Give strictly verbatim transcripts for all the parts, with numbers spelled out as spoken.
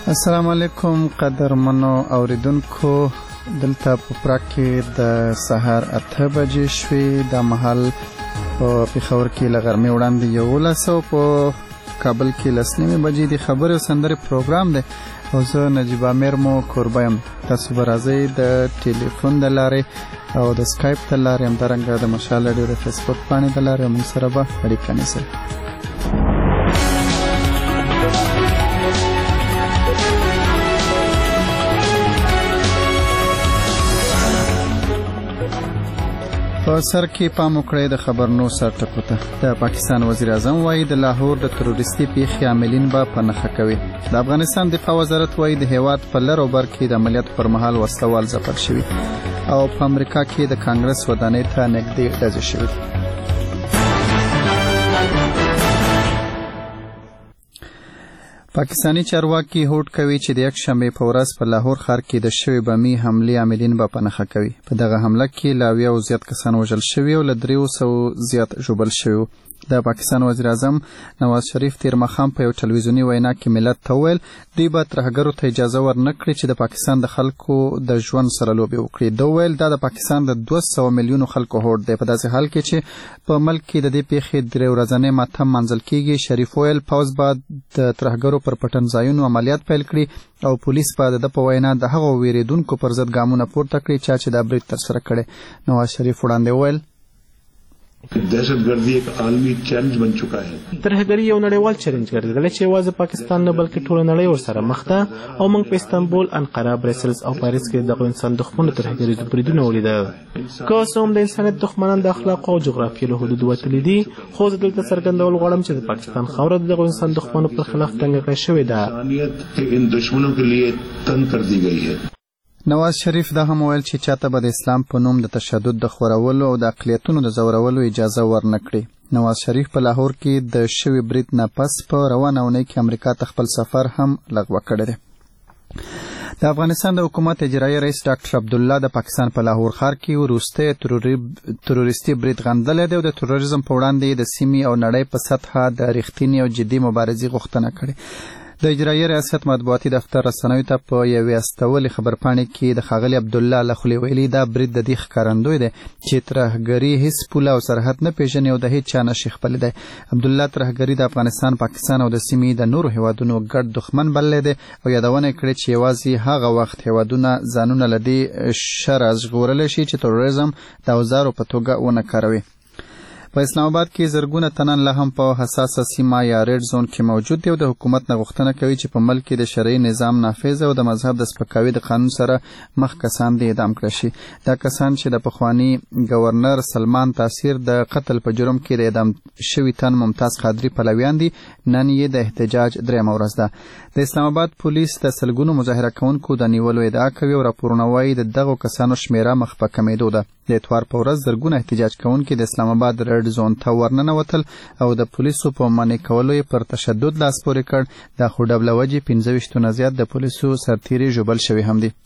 السلام علیکم قدرمنو اوریدونکو، دلته په پراګ کې د سهار اته بجې شوې. د مهال په پېښور کې له غرمې وړاندې یولس او په کابل کې لس نیمې بجې د خبرې او سندرې پروګرام دی او زه نجیب امیر مو کوربه یم. تاسو به راځئ د ټلیفون د لارې او د سکایپ د لارې، همدارنګه د مشال راډیو د فیسبوک پاڼې د لارې موږ سره به اړیکه نیسئ. په سر کې پام وکړئ د خبرونو سر ټکو ته. د پاکستان وزیر اعظم وایي د لاهور د تروریستي پیښې عاملین به په نښه کوي. د افغانستان دفاع وزارت وایي د هیواد په لر او بر کې د عملیاتو پر مهال وسله وال ځپل شوي او په امریکا کې د کانګرس ودانۍ ته نږدې ډزې شوي. پاکستانی چارواکي هوډ کوي چې د یکشنبې په ورځ په لاهور ښار کې د شوې بمي حملې عاملین به په نښه کوي. په دغه حمله کې له اویاو زیات کسان وژل شوي او له دریو سوو زیات ژوبل شوي. د پاکستان وزیر اعظم نواز شریف تیر ماښام په یو ټلویزیوني وینا کې ملت ته وویل دوی به ترهګرو ته اجازه ورنه کړي چې د پاکستان د خلکو د ژوند سره لوبې وکړي. ده وویل دا د پاکستان د دوه سوه میلیونو خلکو هوډ دی. په داسې حال کې چې په ملک کې د دې پیښې درې ورځنی ماتم منځل کېږي. شریف وویل پوځ به د ترهګرو پر پټنځایونو عملیات پیل کړي او پولیس به د ده په وینا د هغو ویرېدونکو پر ضد ګامونه پورته کړي چا چې دا برید ترسره کړی. نواز شریف وړاندې وویل دهشتګردي یک عالمي چیلنج بن چکا ہے. ترهګري یو نړیوال چیلنج ګرځېدلی چې یوازې پاکستان نه بلکې ټوله نړۍ ورسره مخ ده او موږ په استانبول، انقره، برسلز او پاریس کې دغه انسان دښمنو ترهګریزو بریدونه ولیدل. که څه هم د انسانیت دښمنان د اخلاقو او جغرافیې له حدودو وتلي دي، خو زه دلته څرګندول غواړم چې د پاکستان خاوره د دغو انسان دښمنو پر خلاف تنګه کړې شوې ده. انسانیت ان دشمنوں کے لیے تنگ کر دی گئی ہے. نواز شریف دا هم ویل چې چاته به د اسلام په نوم د تشدد د خورولو او د اقلیتونو د زورولو اجازه ورنه کړي. نواز شریف په لاهور کې د شوي برید نه پس په روانه اونۍ کې امریکا ته خپل سفر هم لغوه کړی دی. د افغانستان د حکومت اجرایي رئیس ډاکټر عبدالله د پاکستان په لاهور ښار کې وروستی تروریستي برید غندلی دی او د تروریزم په وړاندې د سیمې او نړۍ په سطحه د رښتینې او جدي مبارزې غوښتنه کړې. د اجرایي ریاست مطبوعاتي دفتر رسنیو ته په یوې استولې خبرپاڼې کې د ښاغلي عبدالله له خولې ویلي دا برید د دې ښکارندوی دی چې ترهګري هیڅ پوله او سرحد نه پیژني او د هیڅ چا نشي خپلی دی. عبدالله ترهګري د افغانستان، پاکستان او د سیمې د نورو هیوادونو ګډ دښمن بللی دی او یادونه یې کړې چې یوازې هغه وخت هیوادونه ځانونه له دې شره ژغورلی شي چې تروریزم د اوزارو په توګه ونه کاروي. په اسلام آباد کې زرګونه تنان لا هم په حساسه سیمه یا ریډ زون کې موجود دی او د حکومت نه غوښتنه کوي چې په ملک کې د شرعي نظام نافذ او د مذهب د سپکاوي د قانون سره مخ کسان دې اعدام کړی شي. دا کسان چې د پخواني گورنر سلمان تاثیر د قتل په جرم کې د اعدام شوي تن ممتاز قادري پلویان دي، نن یې د احتجاج درېیمه ورځ ده. د اسلام آباد پولیس د سلګونو مظاهره کوونکو د نیولو ادعا کوي او راپورونه وایي د دغو کسانو شمیره مخ په کمیدو ده. د اتوار په ورځ زرګونه احتجاج کوونکي د اسلام آباد ریډ زون ته ورننوتل او د پولیسو په منع کولو یې پر تشدد لاس پورې کړ. د خو ډبله وجې پنځه ویشتو نه زیات د پولیسو سرتیري ژوبل شوي هم دي.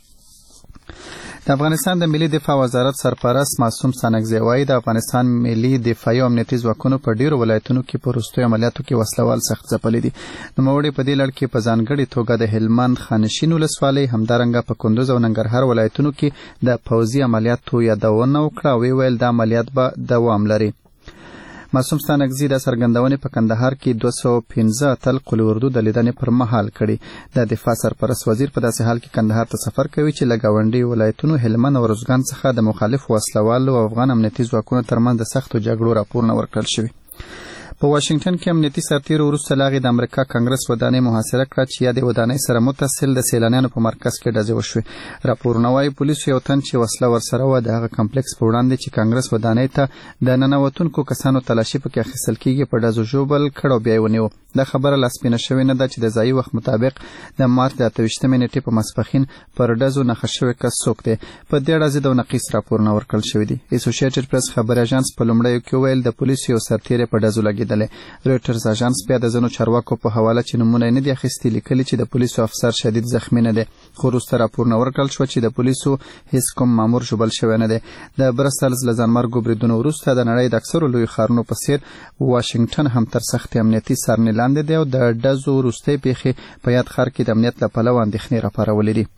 د افغانستان د ملي دفاع وزارت سرپرست معصوم سانکزی وایي د افغانستان ملي دفاعي او امنیتي ځواکونو په ډیرو ولایتونو کې په وروستیو عملیاتو کې وسله وال سخت ځپلي دي. نوموړي په دې لړ کې په ځانګړې توګه د هلمند خانشین ولسوالۍ، همدارنګه په کندوز او ننګرهار ولایتونو کې د پوځي عملیاتو یادونه وکړه او ویل دا عملیات به دوام لري. معصوم ستانکزي د څرګندونې په کندهار کې دوه سوه پنځه اتل قول اردو د لیدنې پر مهال کړي. د دفاع سرپرست وزیر په داسې حال کې کندهار ته سفر کوي چې له ګاونډي ولایتونو هلمند او ارزګان څخه د مخالفو وسلوالو او افغان امنیتي ځواکونو ترمنځ د سختو جګړو راپورونه ورکړل شوي. په واشنګټن کې امنیتي سرتیرو وروسته له هغې د امریکا کانګرس ودانۍ محاصره کړه چې یا د ودانۍ سره متصل د سیلانیانو په مرکز کې ډزې وشوې. راپورونه وایي پولیسو یو تن چې وسله ورسره وه د هغه کمپلکس په وړاندې چې کانګرس ودانۍ ته د ننوتونکو کسانو تلاشي پکې اخیستل کېږي په ډزو ژوبل کړ او بیا یې ونیو. دا خبره لاسپینه شوې نه ده چې د ځایي وخت مطابق د مارچ د اته ویشتمې نیټې په ماسپښین پر ډزو نښه شوی کس څوک دی. په دې اړه ضد او نقیص راپورونه ورکړل شوي دي. اسوسییټډ پریس خبري اژانس په لومړیو کې وویل د پولیسو یو سرتیری په ډزو لګېدلی لیدلې. رویټرز اژانس بیا د ځینو چارواکو په حواله چې نومونه یې نه دي اخیستي لیکلي چې د پولیسو افسر شدید زخمی نه دی، خو وروسته راپورونه ورکړل شوه چې د پولیسو هیڅ کوم مامور ژوبل شوی نه دی. د برسلز له ځانمرګو بریدونو وروسته د نړۍ د اکثرو لویو ښارونو په څیر واشنګټن هم تر سختې امنیتي څارنې لاندې دی او د ډزو وروستۍ پیښې په یاد ښار کې د امنیت له پلوه اندېښنې راپارولې دي.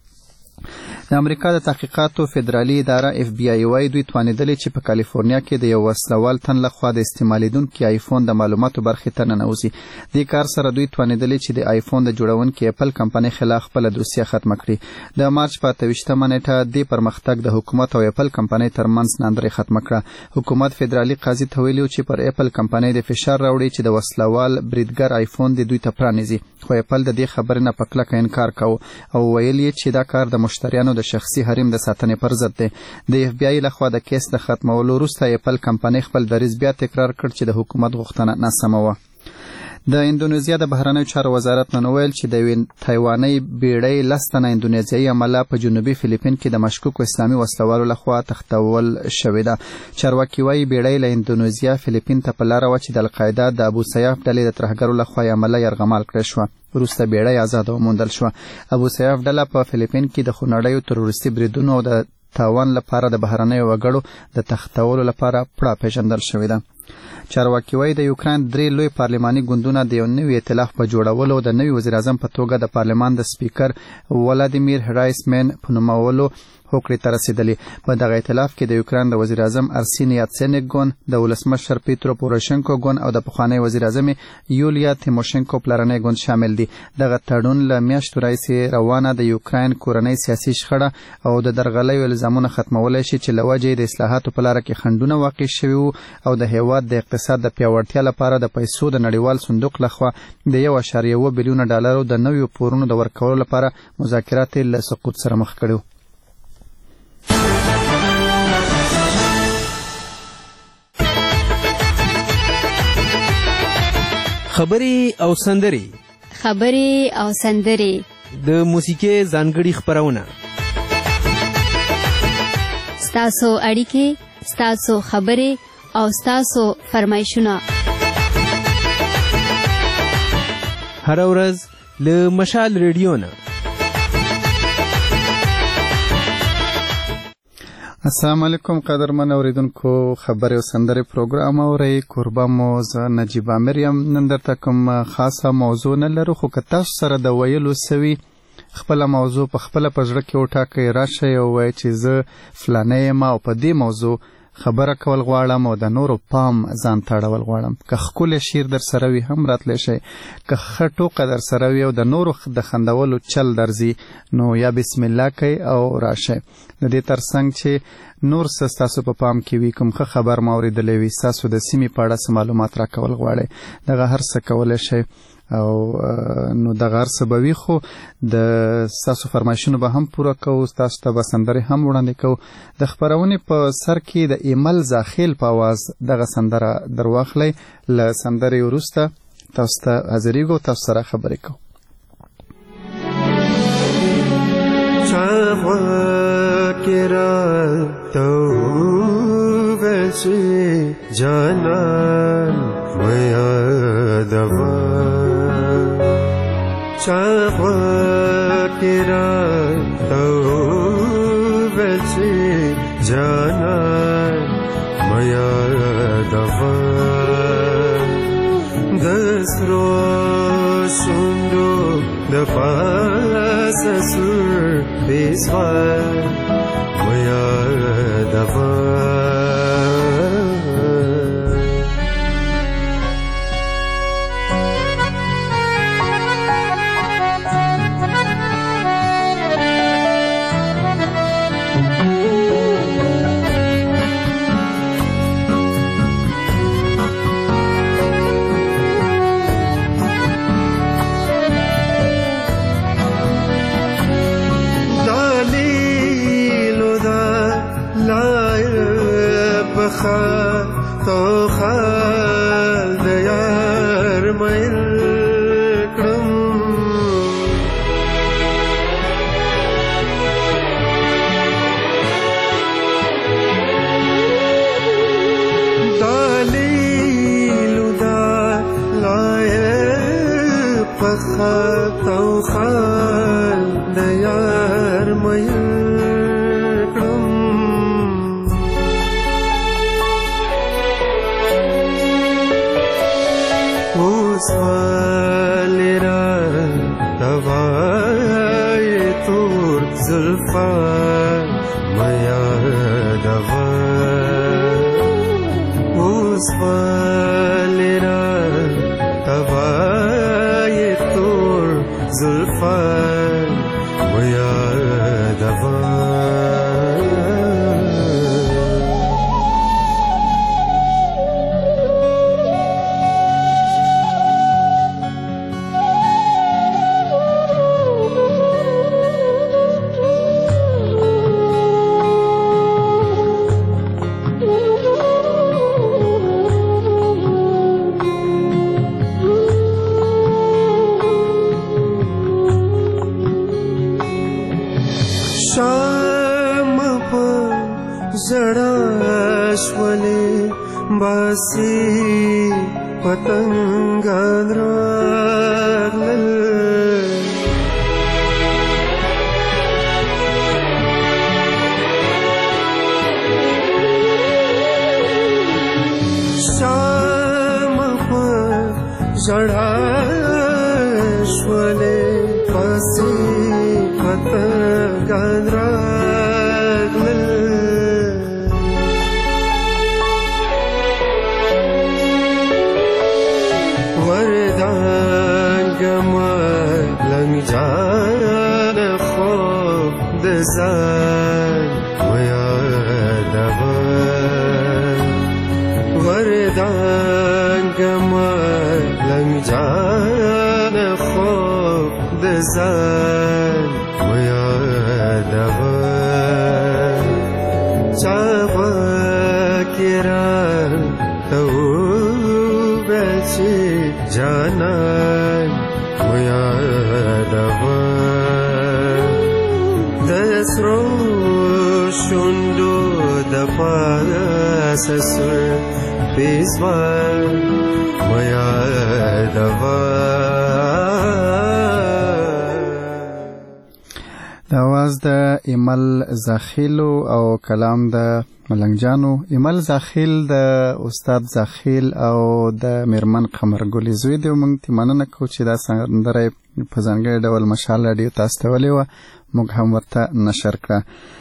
د امریکا د تحقیقاتو فدرالي اداره اف بی آی وايي دوی توانیدلې چې په کالیفورنیا کې د یو وسلوال تن لخوا د استعمالیدونکي آیفون د معلوماتو برخې ته ننوځي. دې کار سره دوی توانیدلې چې د آیفون د جوړونکي اپل کمپنۍ خلاف خپله دوسیه ختمه کړي. د مارچ په اته ویشتمه نیټه دې پرمختګ د حکومت او اپل کمپنۍ ترمنځ ناندرۍ ختمه کړه. حکومت فدرالي قاضي ته ویلي چې پر اپل کمپنۍ د فشار راوړي چې د وسلوال بریدګر آیفون د دوی ته پرانیزي، خو اپل د دې خبرې نه په کلکه انکار کوي او ویل یې چې دا کار د مشتریانو د شخصي حریم د ساتنې پر ضد دی. د اف بی آی لخوا د کیس د ختمولو وروسته اپل کمپنۍ خپل دریځ بیا تکرار کړ چې د حکومت غوښتنه ناسمه وه. د اندونیزیا د بهرنیو چارو وزارت نن وویل چې د یوې تایوانۍ بیړۍ لس تنه اندونیزیایي عمله په جنوبي فلیپین کې د مشکوکو اسلامي وسلوالو لخوا تختول شوې ده. چارواکي وایي بیړۍ له اندونیزیا فلیپین ته په لاره وه چې د القاعده د ابو سیاف ډلې د ترهګرو لخوا یې عمله یرغمال کړې شوه. وروسته بیړۍ آزاده وموندل شوه. ابو سیاف ډله په فلیپین کې د خونړیو تروریستي بریدونو او د تاوان لپاره د بهرنیو وګړو د تختولو لپاره پړه پیژندل شوې ده. چارواکي وایي د یوکراین درې لوی پارلماني ګوندونه د یو نوي ائتلاف په جوړولو او د نوي وزیر اعظم په توګه د پارلمان د سپیکر ولادیمیر هرایسمن په نومولو هوکړې ته رسېدلي. په دغه ائتلاف کې د یوکراین د وزیر اعظم ارسینی یاتسینیک ګوند، د ولسمشر پیترو پوروشنکو ګوند او د پخواني وزیر اعظم یولیا تیموشنکو پلرنی ګوند شامل دي. دغه تړون له میاشتو راهیسې روانه د یوکراین کورنۍ سیاسي شخړه او د درغلیو الزامونه ختمولی شي چې له وجې د اصلاحاتو په لاره کې خنډونه واقع شوي وو او د هیواد د اقتصاد د پیاوړتیا لپاره د پیسو د نړیوال صندوق لخوا د یو اعشاریه اووه بیلیونه ډالرو د نویو پورونو د ورکولو لپاره مذاکرات له سقوط سره مخ کړي. خبرې او سندرې خبرې او سندرې د موسیقۍ ځانګړي خپرونه ستاسو اړیکې، ستاسو خبرې او ستاسو فرمایشونه هر ورځ له مشال ریډیو نه. السلام علیکم قدرمن اوریدونکو، خبرې او سندرې پروګرام اورئ. کوربه مو زه نجیب عامر یم. نن درته کوم خاصه موضوع نه لرو، خو که تاسو سره د ویلو سوي خپله موضوع په خپله په زړه کې وټاکئ، راشئ او وایئ چې زه فلانی یم او په دې موضوع خبره کول غواړم او د نورو پام ځان ته اړول غواړم. که ښکلی شعر در سره وي هم راتلی شئ، که ښه ټوکه در سره وي او د نورو د خندولو چل درځي نو یا بسم الله کوئ او راشئ. د دې ترڅنګ چې نور څه ستاسو په پام کې وي، کوم ښه خبر ما اورېدلی وي، ستاسو د سیمې په اړه څه معلومات راکول غواړئ، دغه هر څه کولی شئ او نو دغه هر څه به وي، خو د ستاسو فرمایشونو به هم پوره کوو، ستاسو ته به سندرې هم وړاندې کوو. د خپرونې په سر کې د ایمل زاخیل په اواز دغه سندره در واخلئ. له سندرې وروسته تاسو ته حاضرېږو، تاسو سره خبرې کوو. جانان میادوا چاخوا کرا تو بچی جانان میادوا دسترو شندو دپاس سر بیسوار میادوا لا خال د یار مې کړم اوس والی را دوای تور زلفا میا دوا اوس والی را دوای تور زلفا میا دوا شام په زړه شولې باسي پتنګان راغلل شام په زړه شولې باسي پتنګان راغلل وردانګما لنګ جان خوب د ځان ویادوه وردانګما لنګ جان خوب د ځان ویادوه چابه کرا ته وویل چې جانان ویادوه د سرو شونډو د پاسه سور پیزوان ویادوه د اواز د ایمل زاخیلو او کلام د ملنګجانو. ایمل زاخیل د استاد زاخیل او د میرمن قمرګلې زوی دی. موږ ته مننه کوو چې دا سندره په ځانګړي ډول مشال راډیو تاسو ته ولې وه، موږ هم ورته نشر کړه.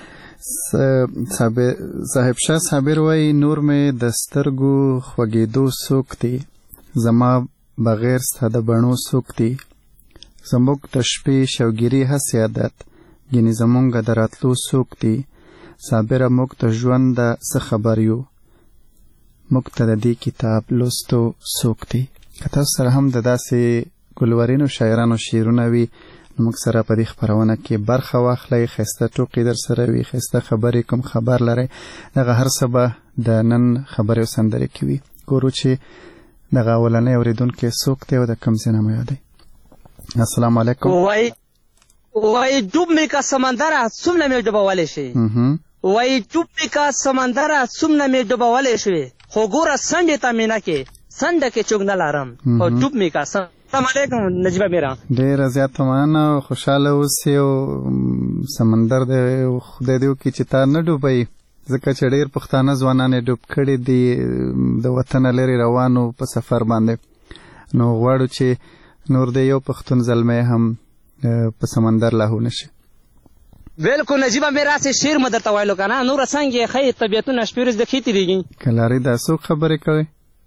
صاحب شاه صابر وایي نور مې د سترګو خوږېدو څوک دی، زما بغیر ستا د بڼو څوک دی، زموږ د شپې شوګیري هسې عادت ګینې زمونږ د راتلو څوک دی، صابره موږ ته ژوند د څه خبر یو، موږ ته د دې کتاب لوستو څوک دی. که تاسو سره هم د داسې ګلورینو شاعرانو شعرونه وي نو موږ سره په دې خپرونه کې برخه واخلئ. ښایسته ټوکې در سره وي، ښایسته خبرې کوم خبر لرئ، دغه هر څه به د نن خبرې او سندرې کې وي. ګورو چې دغه اولنی اورېدونکی څوک دی او د کوم ځای نه مو یادوي. السلام علیکم. وای وای ډوب می کا سمندر څومره می ډوبولې شي، وای ډوب می کا سمندر څومره می ډوبولې شي، خو ګوره سندې ته مینا کې سند کې چوک نه لارم او ډوب می کا. السلام علیکم نجیبه میرا. ډېر زیات مننه، خوشاله اوسې او سمندر د خدای دې وکړي چې تا نه ډوبوي، ځکه چې ډېر پښتانه ځوانان یې ډوب کړي دي د وطنه لرې روانو په سفر باندې. نو غواړو چې نور د یو پښتون زلمی هم په سمندر لاهو نشي. بالکل نجیبه میرا سے شعر مدر ته وایلو کنه نور څنګه خې طبيعتونه شپورز د خېتی دیږي کلاري دا څو خبرې کوي.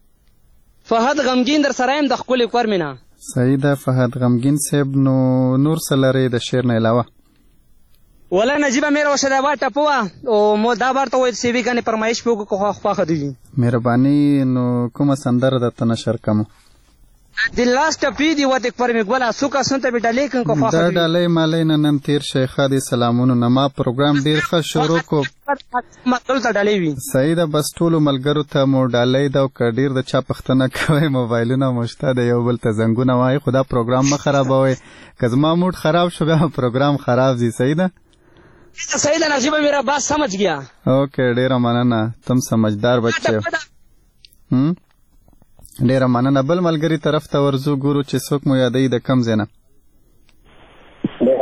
فهد غمگین در سرایم د خپل کور مینا. صحیح ده فهد غمگین صاحب. نو نور سلاره د شعر نه علاوه ولا نجیبه میرا وشدا وا ټپوا او مو دا برته وې سی وی کنه فرمایش په کو خو خو خدي. مهرباني. نو کومه سندره د تنشر کوم د لاست پیډي وته پر میګولا سوکا سنت به ډالې کن کو خو دا ډالې مالې نن تیر شیخه دي سلامونه نما پروګرام ډیر ښه شروع کو مطلب ته ډالې وي. صحیح ده بس ټولو ملګرو ته مو ډالې دا او ډیر د چا پښتنه کوي موبایلونه مشته د یو بل ته زنګونه وای خدا پروګرام ما خرابوي که زما موډ خراب شو بیا پروګرام خراب زی. صحیح ده صحیح ده نجیبه میرا بات سمجھ گیا. اوکے ډیر مننه تم سمجھدار بچے. هم ډیره مننه. بل ملګری طرف ته ورزو ګورو چې څوک مو یادوي د کم ځای نه.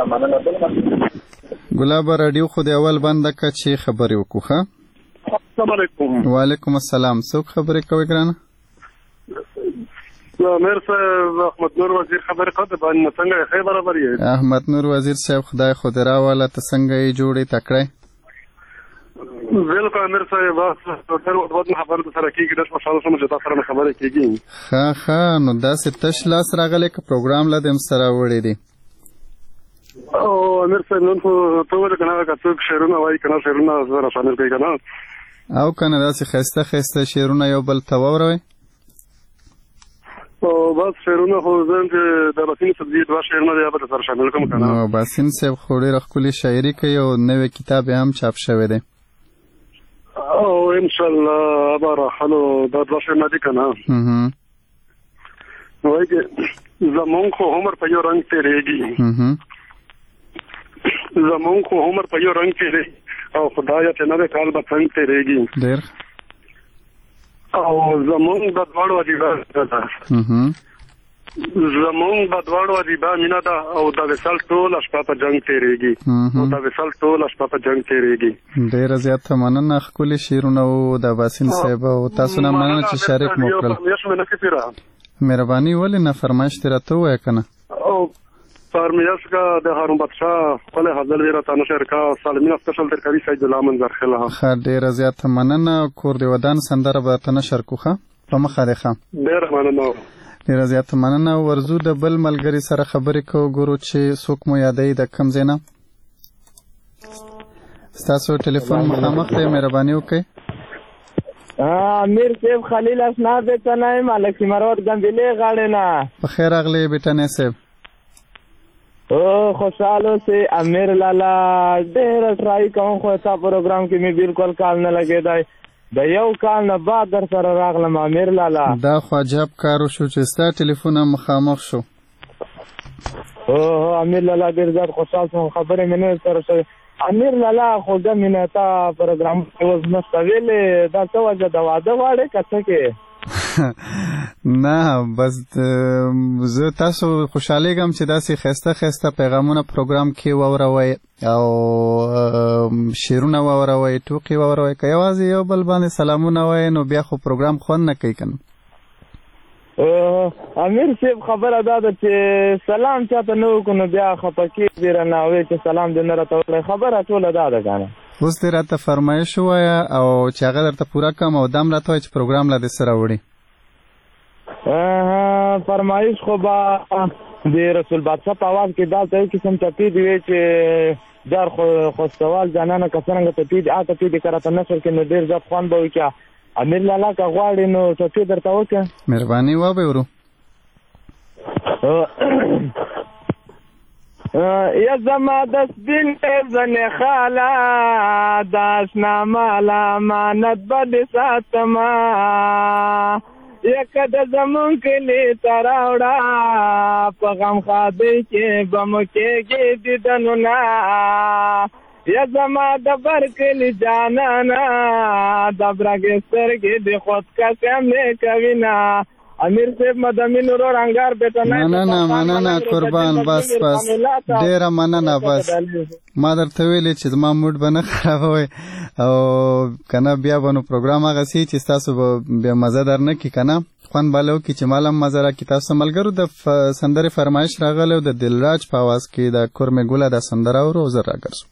ګلاب رادیو خو د اول بنده که چې خبرې وکړو ښه. السلام علیکم. وعلیکم السلام. څوک خبرې کوي ګرانه؟ امیر صاحب احمد نور وزیر خبرې کوي. باندې څنګه یې؟ ښه برابر یې؟ احمد نور وزیر صاحب خدای خو دې راوله. ته څنګه یې جوړې تکړی؟ بالکل امیر صاحب ډېر وخت نه خبرې سره کېږي. ډېر خوشحاله شوم چې تاسو سره خبرې کېږي. ښه ښه نو داسې تش لاس راغلی که پروګرام له دې هم سره وړی دی؟ او امیر صاحب نن خو ته ولې که نه که څوک شعرونه وایي که نه شعرونه سره شامل کوي که نه او که نه داسې ښایسته ښایسته شعرونه یو بل ته واوروئ. او بس شعرونه خو زه چې د باسین سبزي دوه شعرونه دی هغه سره شامل کوم که نه. نو باسین صاحب خو ډېره ښکلې شاعري کوي او نوی کتاب یې هم چاپ شوی دی. او انشاءالله به راخلو دا دوه شعرونه دي که نه. وایي چې زمونږ خو عمر په یو رنګ تېرېږي زمونږ خو عمر په یو رنګ تېرېږي او خدایه چې نوی کال به څنګه تېرېږي. ډېر او زمونږ د دواړو عجیبه مینه ده زمونږ د دواړو عجیبه مینه ده او د وصال ټوله شپه په جنګ تېرېږي او د وصال ټوله شپه په جنګ تېرېږي. ډېره زیاته مننه. ښکلي شعرونه وو د باسین صاحب او تاسو نه مننه چې شریک مو کړل. مهرباني ولې نه فرمایش دې راته ووایه که نه. او فرمیش کا د هارون بادشاه خپل حاضر ویرا تانو شهر کا سالمین سپیشل ترکاری سید الله منظر خلا. ښه ډېره زیاته مننه. کور دی ودان سندره به ته نشر کو ښه په مخه دی ښه. ډېره مننه. ډېره زیاته مننه. ورځو د بل ملګري سره خبرې کوو ګورو چې څوک مو یادوي د کوم ځای نه. ستاسو ټلیفون مخامخ دی مهرباني وکړئ. امیر صاحب خلیل اسناد ته نه یم الکسي مروت ګمبلې غاړې نه. په خیر راغلی بیټنې صاحب. او خوشحال اوسئ امیر لالا. ډېر ټرای کوم خو تا پروګرام کې مې بالکل کال نه لګېدی. د یو کال نه بعد در سره راغلم امیر لالا. دا خو عجب کار وشو چې ستا ټلیفون هم مخامخ شو. او امیر لالا ډېر زیات خوشحال شوم. خبرې مې نه سره شوې امیر لالا. خو د مینه تا پروګرام کې اوس نشته ویلې. دا څه وجه د واده غواړې که څه کې؟ نه بس زه تاسو خوشحالیږم چې داسې ښایسته ښایسته پیغامونه پروګرام کې واوروئ او شعرونه واوروئ ټوکې واوروئ. که یوازې یو بل باندې سلامونه وایئ نو بیا خو پروګرام خوند نه کوي که نه. امیر صاحب خبره دا ده چې سلام چاته نه وکړو نو بیا خفه کېږي رانه وایي چې سلام دې نه راته وکړی. خبره ټوله دا ده که نه. اوس دې راته فرمایش ووایه او چې هغه درته پوره کړم او دا هم راته وایه چې پروګرام له دې سره وړي. فرمایش خو به د رسول بادشاه په اواز کې دا ته یو قسم ټپې دي وی چې در خوستوال جانانه که څرنګه ټپې دي هغه ټپې دي که راته نشر کې نو ډېر زیات خوند به وکړي. امیر لالا که غواړې نو ټپې درته وکړه. مهرباني وبه ورو. یا زما د سپین زنې خاله د اشنا مال امانت به دې ساتمه. یکه د زمون کلي ته راوړه په غم ښادۍ کې به مو کېږي دیدنونه. یا زما د بر کلي جانانه د برګې سترګې د خودکشي هم نه کوینه. امیر صاحب مدامین ورو رنګار بیٹا نه نه نه مننه قربان. بس بس ډېره مننه. بس ما درته ویلې چې زما موډ به نه خرابوئ او که نه بیا به نو پروګرام هغسې چې ستاسو به بیا مزه در نه کړي که نه خوند به له وکړي چې ما له هم مزه راکړي. تاسو ملګرو د سندرې فرمایش راغلی او د دلراج په اواز کې د کورمې ګله دا سندره اورو او زر راګرځو.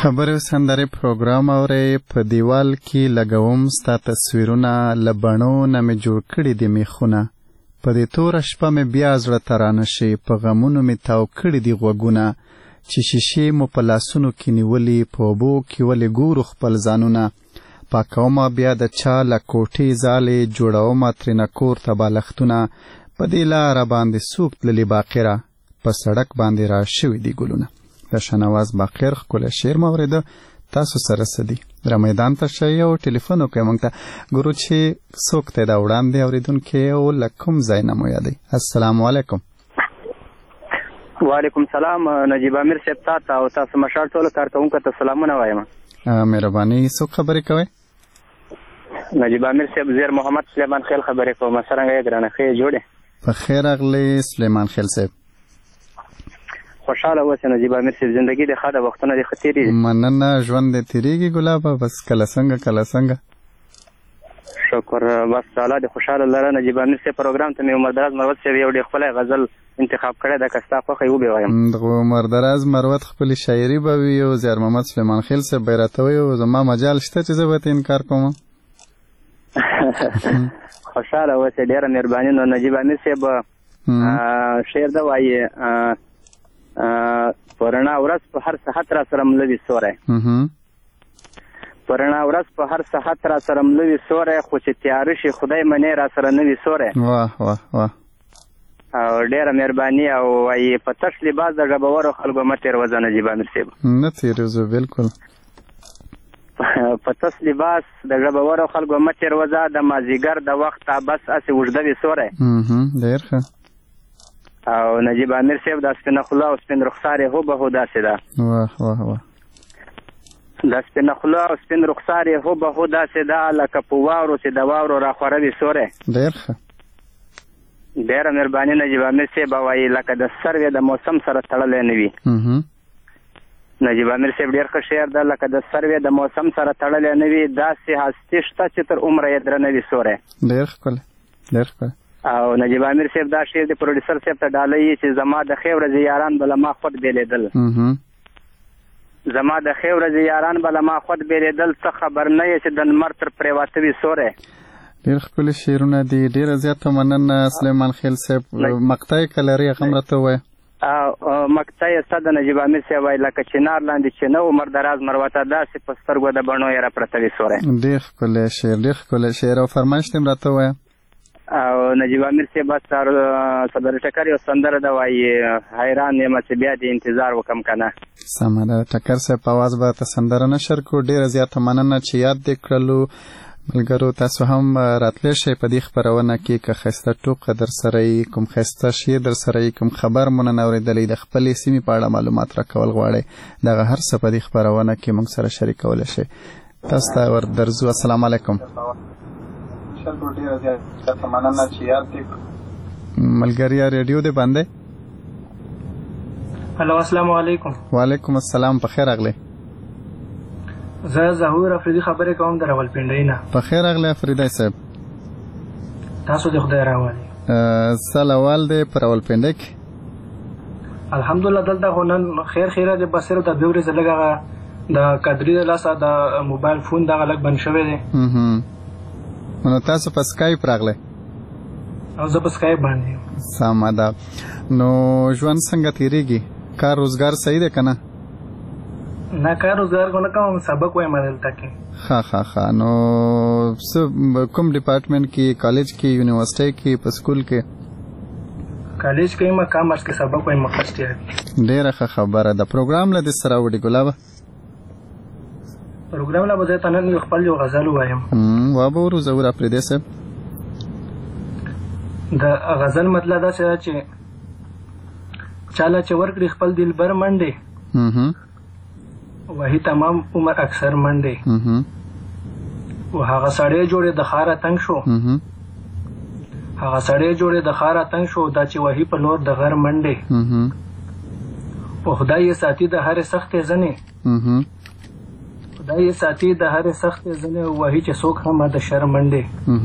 خبرې سندرې پروګرام اورې په دیوال کې لګوم ستا تصویرونه له بڼو نه مې جوړ کړي دي میخونه په دې توره شپه مې بیا زړه ته رانشي په غمونو مې تاو کړي دي غوږونه چې شیشې مو په لاسونو کې نیولي په اوبو کې ولې ګورو خپل ځانونه پاکومه بیا د چا له کوټې ځالې جوړومه ترېنه کور ته بالښتونه په دې لاره باندې څوک تللي باقره په سړک باندې را شوي دي ګلونه د شنواز باقر ښکلی شعر مو اورېده تاسو سره څه دي را میدان ته شئ او ټلیفون وکړئ موږ ته ګورو چې څوک دی دا وړاندې اورېدونکی او له کوم ځای نه مو یادوي السلام علیکم وعلیکم سلام نجیب امیر صاحب تاته او تاسو مشال ټولو کارکوونکو ته سلامونه وایم مهرباني څوک خبرې کوئ نجیب امیر صاحب زیر محمد سلیمان خیل خبرې کوم څرنګه یې ګرانه ښه یې جوړې په خیر راغلی سلیمان خیل صاحب خوشحاله اوسې نجیب امیر صاحب زندګي دې ښه ده وختونه دې ښه تېرېږي مننه ژوند دې تېرېږي ګلابه بس کله څنګه کله څنګه شکر بس الله دې خوشحاله لره نجیب امیر صاحب پروګرام ته مې عمردراز مروت صاحب یو ډېر ښکلی غزل انتخاب کړی ده که ستا خوښه یې وبې وایم دغه عمردراز مروت خپلې شاعري به وي او زیار محمد سلیمان خیل صاحب به یې راته وایي او زما مجال شته چې زه به ته انکار کوم خوشحاله اوسې ډېره مهرباني نو نجیب امیر صاحب شعر ده وایي په رڼا ورځ په هر صحت را سره مله وي سوری په رڼا ورځ په هر صحت را سره مله وي سوری خو چې تیاره شي خدای منې را سره نه وي سوری واه واه واه او ډېره مهرباني او وایي په تش لباس د ژبورو خلکو مه تېروځه نجیب امیر صاحب نه تېروځو بلکل په تش لباس د ژبورو خلکو مه تېروځه د مازدیګر د وخت بس هسې اوږده وي سوری ډېر ښه او نجیب امیر صاحب دا سپینه خوله او سپین رخسار یې هوبهو داسې ده واه واه واه دا سپینه خوله او سپین رخسار یې هوبهو داسې ده لکه په واورو چې د واورو راخوره وي سوری ډېر ښه ډېره مهرباني نجیب امیر صاحب وایي لکه د سروې د موسم سره تړلی نه وي نجیب امیر صاحب ډېر ښه شعر ده لکه د سروې د موسم سره تړلی نه وي داسې هستي شته چې تر عمره یې درنه وي سوری ډېر ښکلی ډېر ښکلی او نجیب امیر صاحب دا شعر د پروډیوسر صاحب ته ډالۍ چې زما د ښې ورځې یاران به له ما خود بېلېدل زما د ښې ورځې یاران به له ما خود بېلېدل څه خبر نه یې چې د لمر تر پرېواته وي سوری ډېر ښکلي شعرونه دي ډېره زیاته مننه سلیمان خیل صاحب مقطع یې که لرې هغه هم راته ووایه مقطع یې ستا د نجیب امیر صاحب وایي لکه چنار لاندې چې نه و عمردراز مروته داسې په سترګو د بڼو یې راپرته وي سوری ډېر ښکلی شعر ډېر ښکلی شعر او فرمایش دې هم راته ووایه او نجیب امیر صاحب بس صدر ټکر یو سندره ده وایي حیران یم چې بیا دې انتظار وکړم که نه سمه ده ټکر صاحب په اواز به ته سندره نشر کړو ډېره زیاته مننه چې یاد دې کړلو ملګرو تاسو هم راتلی شئ په دې خپرونه کې که ښایسته ټوکه در سره یي کوم ښایسته شعر در سره یي کوم خبر مو نن اورېدلی د خپلې سیمې په اړه معلومات راکول غواړئ دغه هر څه په دې خپرونه کې موږ سره شریکولی شئ تاسو ته ور درځو السلام علیکم ملګریا ریډیو دې بند دی هلو السلام علیکم وعلیکم السلام په خیر راغلی زه ظهور افریدي خبرې کوم د راولپنډۍ نه په خیر راغلی افریدی صاحب تاسو د خدای راولي څه لوال دی په راولپنډۍ کې الحمدلله دلته خو نن خیر خیره دی بس صرف د دوه ورځې لږ هغه د قدرې د لاسه د موبایل فون دغه لږ بند شوی دی نو تاسو په سکایپ راغلی او زه په سکایپ باندې سمه ده نو ژوند څنګه تېرېږي کار روزګار صحیح دی که نه نه کار روزګار خو نه کوم سبق وایم دلته کې ښه ښه ښه نو څه کوم ډپارټمنټ کې کالج کې یونیورسټۍ کې په سکول کې کالج کې یم کامرس کې سبق وایم فرسټ ایئر ډېره ښه خبره ده پروګرام له دې سره وړي ګلابه پروګرام لا به ته نن خپل یو غزل وایم وا به ورو زه ورپرېدی صاحب د غزل مطلب دا چې چاله چې ورکړي خپل دلبر منډې وهي تمام عمر اکثر منډې و هغه سړی جوړې د ښاره تنګ شو هغه سړی جوړې د ښاره تنګ شو دا چې وهي په لور د غر منډې و خدای یې ساتي د هرې سختې ځنې خدای یې ساتي د هرې سختې ځنې وهي چې څوک هم د شر منډې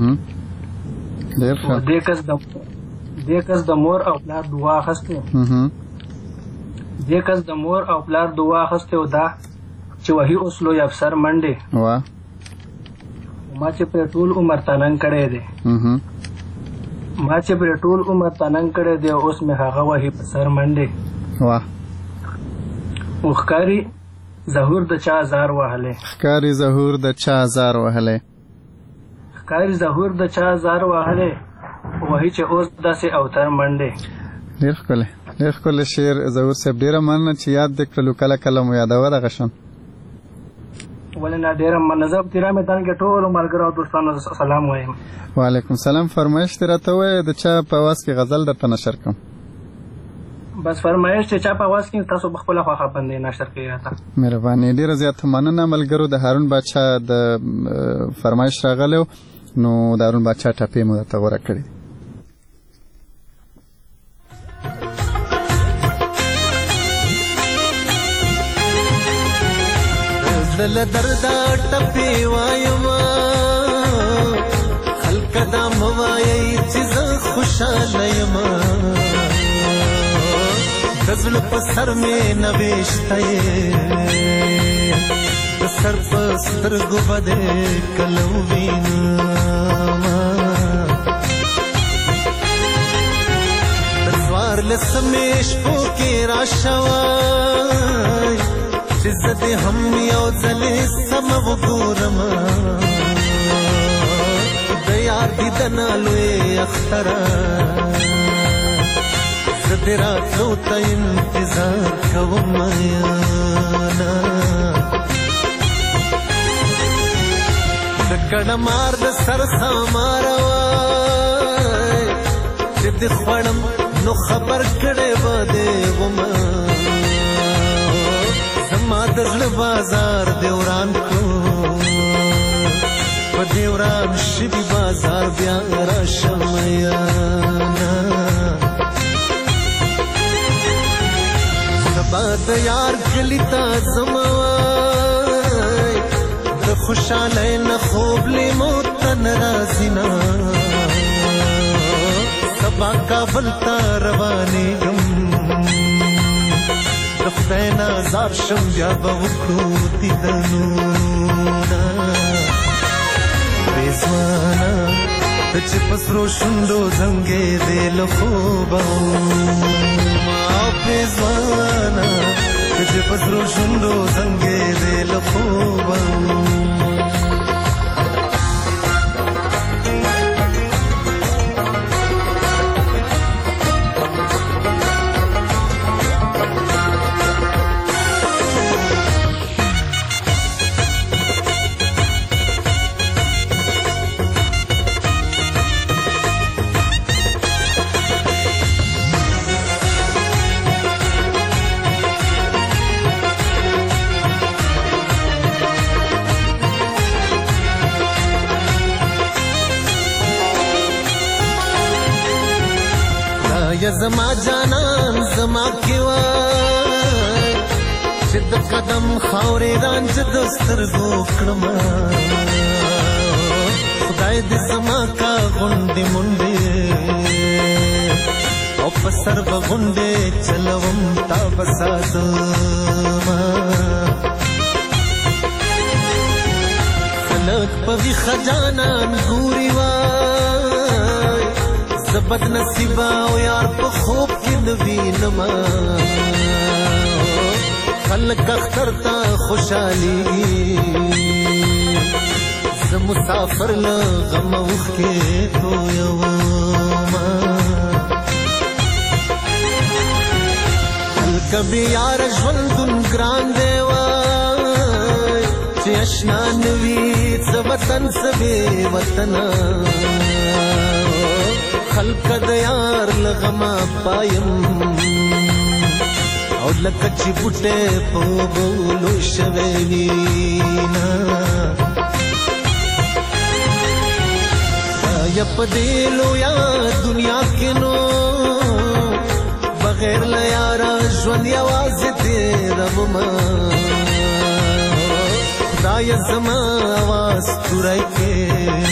دې کس د دې کس د مور او پلار دعا اخیستې دې کس د مور او پلار دعا اخیستې او دا چې وحي اوس لوی افسر منډې وا ما چې پر ټول عمر تننګ کړی دی ما چې پر ټول عمر تننګ کړی دی اوس مې هغه وحي په سر منډې وا وښکاري ظهور د چا زار وهلې ښکاري ظهور د چا زار وهلې ښکاري ظهور د چا زار وهلې وحي چې اوس داسې اوتر منډې. ډېر ښکلی ډېر ښکلی شعر ظهور صاحب، ډېره مننه چې یاد دې کړلو، کله کله مو یادوه دغه شان. ولې نه ډېره منظم تیرا مې تن کې ټولو ملګرو او دوستانو سلام وایم. وعلیکم سلام. فرمایش دې راته ووایه د چا په اواز کې غزل درته نشر کړم؟ بس فرمایش چې چا په اواز کې تاسو په خپله خوښه باندې نشر کړئ راته. مهرباني، ډېره زیاته مننه ملګرو. د هارون باچا د فرمایش راغلی نو د هارون باچا ټپې مو درته غوره کړي. دل دردا ټپې وایما خلک دا موایي چې زه خوشاله یم، د زړه په سر مې نوشته یې د سر په سترګو به دې کله ووینم، د څوارلسمې شپو کې راشوی چې زه دې هم یو ځلې سمه وګورم، د یار دیدنه لوی اختره زه دې راتلو ته انتظار کوم یاره، د کډه مار د سر خاماره وای چې دې خوړم نو خبر کړی به دې ومه، زما د زړه بازار دې وران کړو، په دې وران شوي بازار بیا راشم یاره، سبا د یار کلي ته ځم وای د خوشحالۍ نه خوب لیمو ته نه راځي نه، سبا کابل ته روانېږم د خدای نه ازار شم بیا به وکړو دیدنونه، رضوانه ته چې په سرو شونډو زنګېدې له خوبه رضوانه ته چې په سرو شونډو زنګېدې له خوبه یا زما جانان زما کې وای چې د قدم خاورې رانج د سترګو کړم، خدای دې زما کا غونډې منډې او په سر به غونډې چلوم تا به ساتما، خلک په ویښه جانان ګوري وای زه بد نصیبه او یار په خوب کې نه وینمه، خلک اختر ته خوشحالېږي زه مسافر له غمه اوښکې تویومه، هلکه بې یاره ژوندون ګران دی وای چې اشنا نه وي څه وطن څه بې وطنه، خلک د یار له غمه پایم او لکه چې بوټی په اوبو لوی شوی وینه، یا په دې لویه دنیا کې نو بغیر له یاره ژوند یوازې تېرومه، خدایه زما اواز توری کې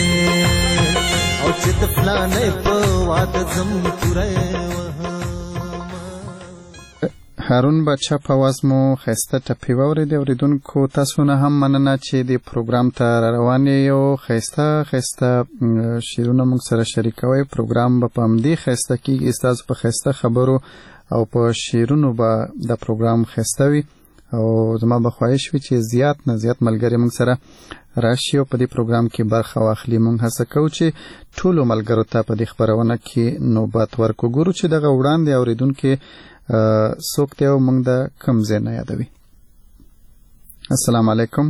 او چې د فلانې په واده زم توری وهم. هارون بچه په आवाज مو ښایسته ټپې واورېدې. اورېدونکو تاسو نه هم مننه چې د پروګرام ته را روان یې او ښایسته ښایسته شعرونه موږ سره شریکوئ. پروګرام به په همدې ښایسته کېږي، ستاسو په ښایسته خبرو او په شعرونو به د پروګرام ښایسته وي او زما به خواهش وي چې زیات نه زیات ملګري موږ سره راشي او په دې پروګرام کې برخه واخلي. موږ هڅه کوو چې ټولو ملګرو ته په دې خپرونه کې نوبت ورکړو. ګورو چې دغه وړاندې اورېدونکي څوک دی او موږ د کوم ځای نه یادوي. السلام علیکم،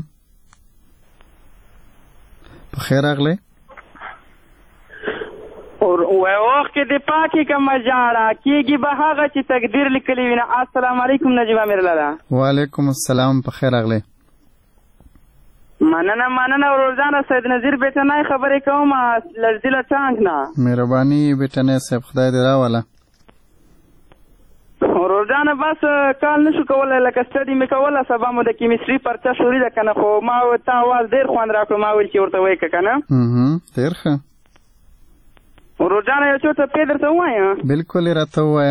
په خیر راغلی. اور وخت کې د پاکي کوم جاړه کېږي به هغه چې تقدیر لیکلی وي. السلام علیکم نجیب امیر لالا. وعلیکم السلام، په خیر راغلی. مننه مننه روزانه سید نظیر بیٹنای خبرې کوم لړزیله څنګ نه. مهرباني بیٹنای صاحب، خدای دې راوله. روزانه بس کال نشو کولای، لکه سټډي مې کوله، سبا مو د کیمستري پرچه شوري ده کنه، خو ما ورته اواز ډېر خوند راکړو، ما ویل چې ورته وایې که نه. ډېر ښه. روزانه یو څو څپې درته ووایم؟ بلکل یې راته ووایه.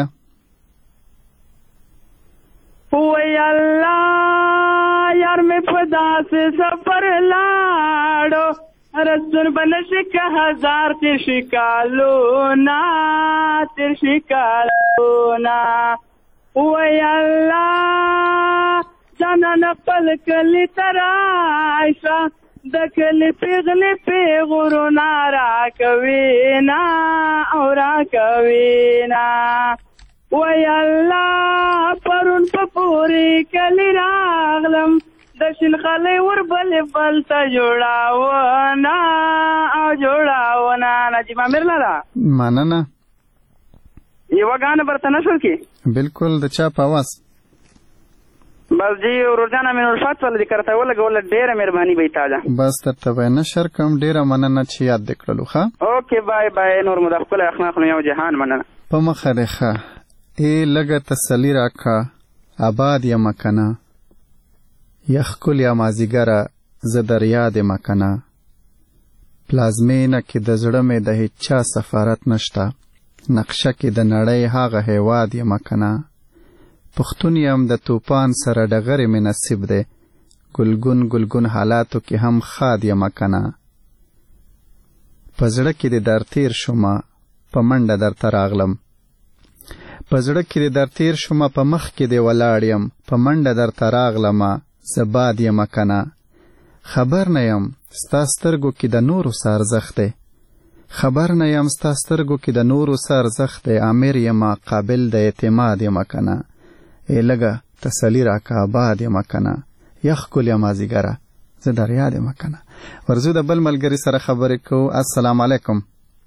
وی الله یار مې په داسې سفر لاړو، رسون بنشي که هزار تیر شي کالونه تیر شي کالونه. وی الله جانانه خپل کلي ته راشه، د کلي پیغلې پیغورونه راکوینه او راکوینه. وی الله پرون په پورې کلي راغلم، د شین خلۍ وربلې بل ته جوړاونه او جوړاونه. نجیب امیر لالا مننه. یوه ګانه برته نه شول کې؟ بلکل. د چا په اواز؟ بس جی روزانه مې الفات والا دې کرته ولګوله، ډېره مهرباني به تا ده. بس درته به نه شر کوم، ډېره مننه چې یاد دې کړلو. ښه اوکې، بای بای. نور مو د خپلو اخلاقو نه یو جهان مننه. په مخه دې ښه. ای لږه تسلي راکړه، آباد یمه که نه، یخ کل یا مازیګره زه در یاد یمه که نه. پلازمینه کې د زړه مې د هیچ چا سفارت نشته، نقشه کې د نړۍ هغه هیواد یمه که نه. پښتون یم د توپان سره ډغرې مې نصیب دی، ګلګون ګلګون حالاتو کې هم ښاد یمه که نه. په زړه کې دې در تیر شومه، په منډه درته راغلم. په زړه کې دې در تیر شومه، په مخ کې دې ولاړ یم، په منډه درته راغلمه، زه باد یمه که نه. خبر نه یم ستا سترګو کې د نورو څه ارزښت دی، خبر نه یم ستا سترګو کې د نورو څه ارزښت دی. امیر یمه، قابل د اعتماد یمه که نه. ای لږه تسلي راکه، آباد یمه که نه، یخ کل یا مازیګره زه در یاد یمه که نه. ورځو د بل ملګري سره خبرې کوو. السلام علیکم.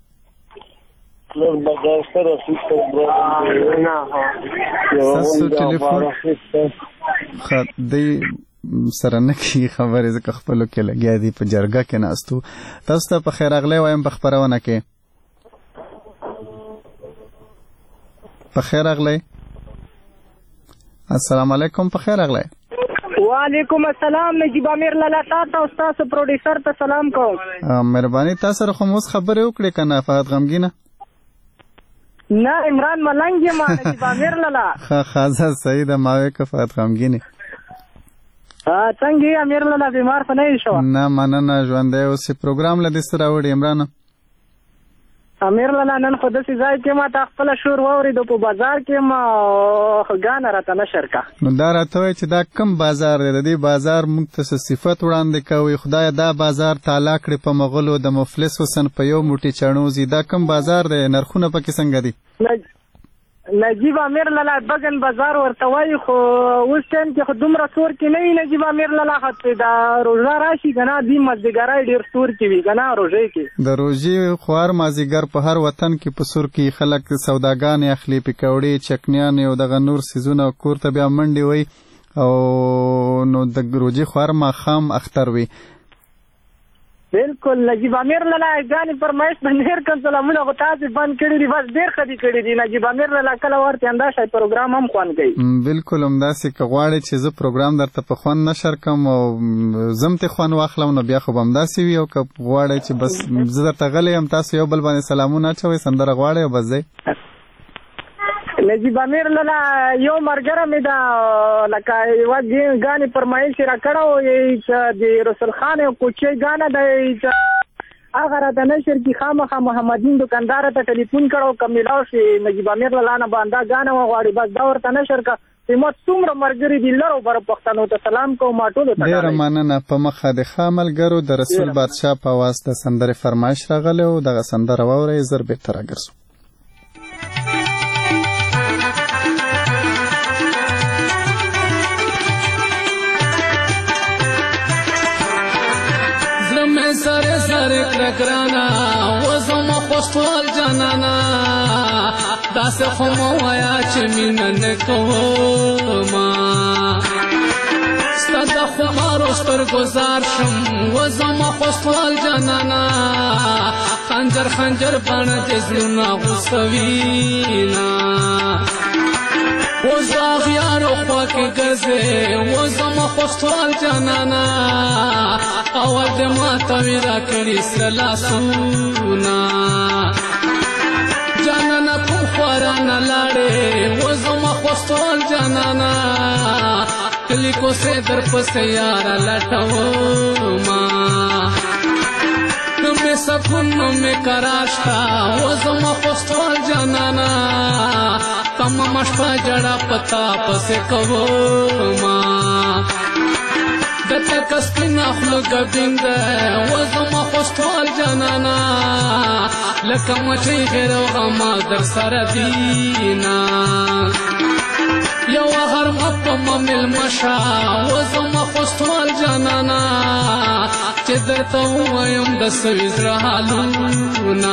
ستاسو ټلیفون ښه دی سره نه کېږي خبرې، ځکه خپلو کې لګیا دي، په جرګه کې ناستو. تاسو ته په خیر راغلی وایم په خپرونه کې. په خیر راغلی. السلام علیکم، په خیر راغلی. وعلیکم السلام. نجیب امیر لالا تا ته او ستاسو پروډیوسر ته سلام کوم. مهرباني. تا سره خو اوس خبرې وکړې که نه فهد غمګینه؟ نه عمران ملنګ یم نجیب امیر لالا. ښه ښه زه صحیح ده، ما وې که فهد غمګینې. څنګه یې امیر لالا، بیمار خو نه یې شوه؟ نه مننه، ژوندی اوس. پروګرام له دې څه راوړي عمرانه؟ امیر لالا نن خو داسې ځای کې ما ته خپله شور واورېدو په بازار کې، ما ګانه راته نشر که. نو دا راته وایي چې دا کم بازار دی؟ د دې بازار موږ ته څه صفت وړاندې کوئ؟ خدایه دا بازار تالا کړې په مغلو، د مفلس حسن په یو موټي چڼوزي. دا کم بازار دی؟ نرخونه پکې څنګه دي؟ نجیب امیر لالا بګن بازار ورته وایي، خو اوس ټایم کې خو دومره سور کې نه وي نجیب امیر لالا. خو دا روژه راشي که نه، دې مازدیګری ډېر سور کې وي که نه روژې کې. د روژې خو هر مازدیګر په هر وطن کې په سور کې خلک سوداګانې اخلي، پکوړې چکنیانې او دغه نور څیزونه، کور ته بیا منډې وي، او نو د روژې خو هر ماښام اختر وي. بالکل نجیب امیر لالا ګانې فرمایش باندې ډېر کم سلامونه خو تاسې بند کړي دي، بس ډېر ښه دي کړي دي. نجیب امیر لالا کله ورته همداسې پروګرام هم خوند کوي. بالکل همداسې که غواړې چې زه پروګرام درته په خوند نشر کړم او زه هم ترې خوند واخلم، نو بیا خو به همداسې وي. او که غواړئ چې بس زه درته غلی یم، تاسو یو بل باندې سلامونه اچوئ، سندره غواړئ او بس ځئ. نجیب امیر لاله یو ملګری مې دا لکه یوه ګانې فرمایش یې راکړی و چې د رسول خان یو کوچی ګانه دی چې هغه راته نشر کې خامخا محمدین دکاندار ته ټلیفون کړی که میلاو شي نجیب امیر لاله نه به همدا ګانه وغواړي بس دا ورته نشر که ما څومره ملګري دي لرو برو پښتنو ته سلام کوم ما ټولو ته ډېره مننه. په مخه د ښه ملګرو د رسول بادشاه په اواز د سندرې فرمایش راغلی و دغه سندره واورئ زر بېرته راګرځو. سره سره کرکرانا وزم خوشوال جانانا داسه خو مو وایا چې مين نه کوما ستاسو خو مارو ستر گزار شم وزم خوشوال جانانا خنجر خنجر باندې زلنا غوسوینا وزاغ یارو خوا کې ګرځې وزم خوشوال جانانا اول د ماتوي را کړي سلا سونا جانانا کوم خورانه لاړې وزم خوشوال جانانا کلی کو سه در پس یار لټو ما نمې سکون نمې کراشتا وزم خوشوال جانانا تم مشپا جڑا پتا پس کوو ما دتا کسکن اخلو گبند وزم خوشوال جانانا لکه مچی غیر و غما در سر دینا یو هر مپ ممل مشا وزم خوشوال جانانا چې درته وایم د سویز رحالونا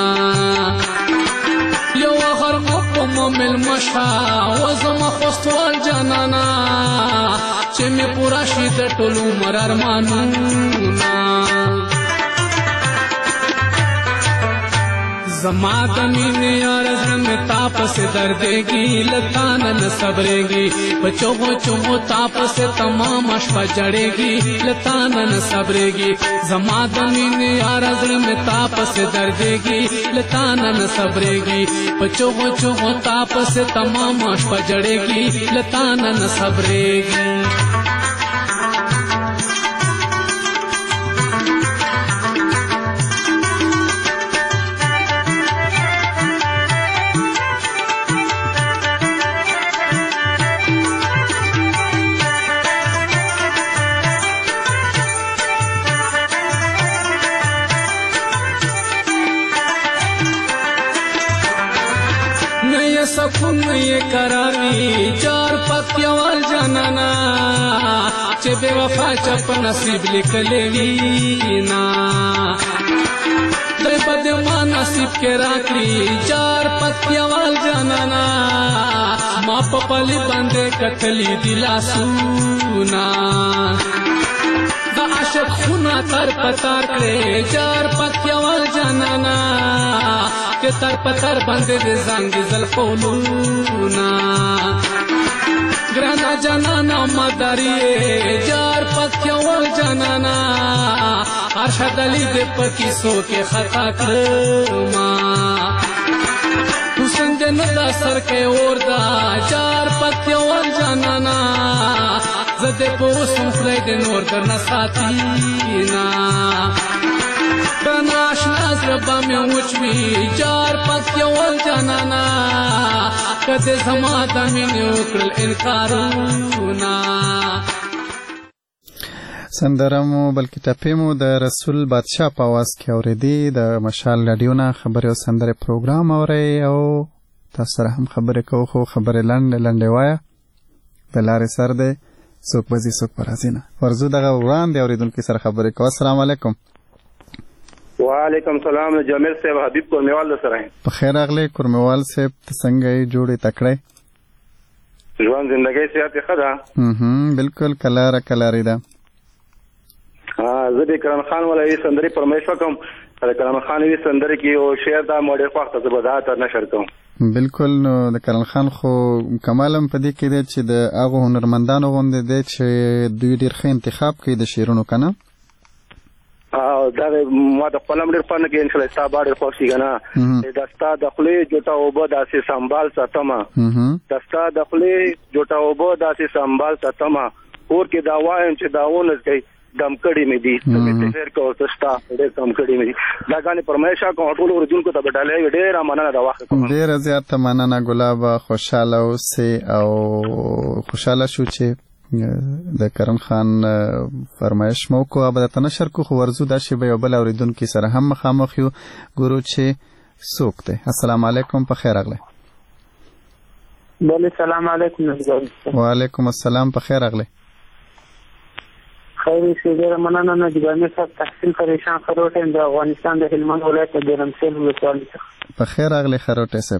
یو هر مپ ممل مشا وزم خوشوال جانانا چې می پورا شي د ټولو مرار مانونا زما د مینې ارزه مې تاپ سے دردېږي لتان نه صبرېږي بچو چو تاپ سے تمام شپه جړېږي لتان نه صبرېږي زما د مینې ارزه مې تاپ سے دردېږي لتان نه صبرېږي بچو چو تاپ سے تمام شپه جړېږي لتان نه صبرېږي سکون یہ کراری چار پتیوال جانانا چه بے وفا چپ نصیب لکلے وینا در بد ما نصیب کے راکری چار پتیوال جانانا ما پپلی بندے کتلی دلا سونا دا عاشق خونا تر پتار کرے چار پتیوال جانانا کہ تر پتر بندے دے زنگی زلفولونا گرانا جانانا مداریے جار پتیوال جانانا ارشد علی دے پکی سو کے خطا کرما حسن جنتا سر کے اور دا جار پتیوال جانانا زدے پوسم خلی دے نور کرنا ساتینا ناشنا زربا میں اوچوی جار پتیوال جانانا کدے زما دمین اکرل انکارونا سندرمو بلکې ټپېمو د رسول بادشاه په اواز کې اورېدې د مشال راډیو نه خبرې او سندرې پروګرام اورئ او تاسو سره هم خبرې کوو خو خبرې لنډې لنډې وایه د لارې سر دی څوک به ځي څوک به راځي نه ورځو دغه وړاندې اورېدونکي سره خبرې کوو السلام علیکم وعلیکم سلام جمیل صاحب حبیب کورمیوال در سره په خیر راغلی کورمیوال صاحب ته څنګه یې جوړې تکړی ژوند زندګۍ صحت یې ښه ده بالکل کلاره کلارې ده زه د کرن خان والا یوې سندرې فرمایش وکړم د کرن خان یوې سندرې کې یو شعر دا ما ډېر خوښ ته زه به دا ته نشر کوم بالکل نو د کرن خان خو کمال هم په دې کې دی چې د هغو هنرمندانو غوندې دی چې دوی ډېر ښه انتخاب کوي د شعرونو که نه او دا ما د خپل امر په نه کې ان شاء الله ستا باندې خوشي کنه دستا د خپلې جوټه وبو داسې سنبال ساتما دستا د خپلې جوټه وبو داسې سنبال ساتما اور کې دا وایم چې داونه کوي دمکړی مې دي ته فیر کو تستا ډېر دمکړی مې دي دا غانې پرمیشا کو ټول ورجونکو ته بټاله ډېر مننه دا واخه کوم ډېر زیات مننه ګلاب خوشاله اوسې او خوشاله شو چې د کرن خان فرمایش مو کو ابد تنشر کو ورزو دا شی به بل اوریدونکو سره هم مخامخ یو ګورو چې څوک دی السلام علیکم په خیر اغله بله سلام علیکم وعلیکم السلام په خیر اغله خیری سی ډیره مننه نجیب امیر صاحب تحصیل پریشان خروټ د افغانستان د هلمند ولایت د ګرمسیر ولسوالۍ څخه په خیر اغله خروټ صاحب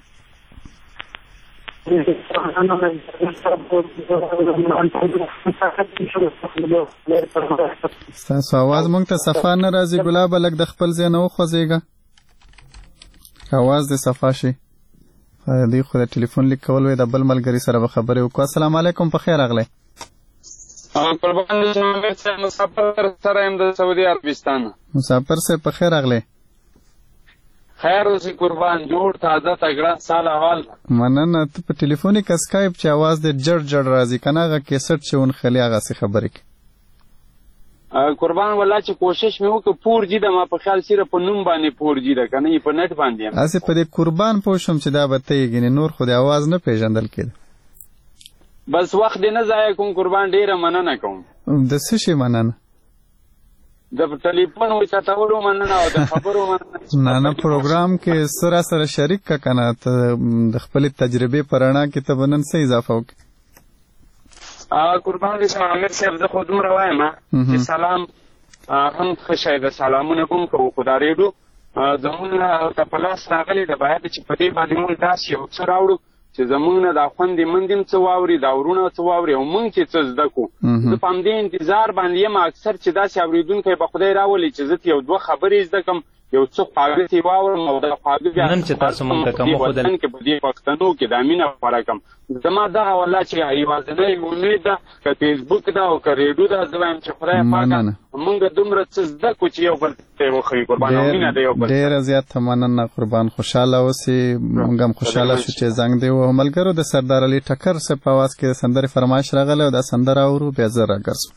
ستاسو आवाज مونږ ته صفا نه راځي ګلاب لګ د خپل ځای نه وخوځېږه आवाज دې صفا شي دې خو د ټلیفون لیک کول وې د بل ملګري سره به خبرې وکړو السلام علیکم په خیر اغله قربان جناب صاحب مسافر سره يم د سعودي عربستان مسافر سے په خیر اغله خیر اوسې قربان جوړ تازه تګړه سال اول مننه ته په ټلیفونیک اسکایپ چې आवाज دې جړ جړ راځي کنه غا کیسټ چون خلی هغه څه خبرې کی قربان والله چې کوشش مې وکړ پور جی د ما په خیال سره په نوم باندې پور جی د کنه په نت باندې اسه په دې قربان پوښم چې دا به ته یې نور خو د आवाज نه پیژندل کېد بس وخت دې نه ضایع کوم قربان ډیره مننه کوم د څه شي مننه د ټلیفون و چاتاولو مننه او د خبرو مننه نه نه پروګرام کې سره سره شریک کا کنه ته د خپل تجربه پرانا کې ته بنن څه اضافه وک ا قربان دې شاه امیر صاحب د خود نور وایم چې سلام هم خوشاله د سلامونه کوم کو خدای دې زمونږ ته پلاس راغلي د باید چې په دې باندې مونږ داسې یو څه راوړو چې زمونږ نه دا خوندې مندیم څه واوري دا ورونه څه واوري او مونږ چې څه زده کړو زه په همدې انتظار باندې یم اکثر چې داسې اورېدونکی به خدای راولي چې زه یو دوه خبرې زده کړم یو څه خواږه ترې واورم او دا خواږه بیا نن چې تاسو مونږ ته کوم وښودل کې په دې پښتنو کې د مینه خپاره کړم زما دغه والله چې یوازینی امید ده که فیسبوک ده او که ریډیو ده زه وایم چې خدای پاکه مونږ دومره څه زده کړو چې یو بل ته یې وښیو قربان او مینه د یو بل ډېره زیاته مننه قربان خوشحاله اوسې مونږ هم خوشحاله شو چې زنګ دی ووهو ملګرو د سردار علي ټکر صاحب په اواز کې د سندرې فرمایش راغلی او دا سندره اورو بیا زه راګرځو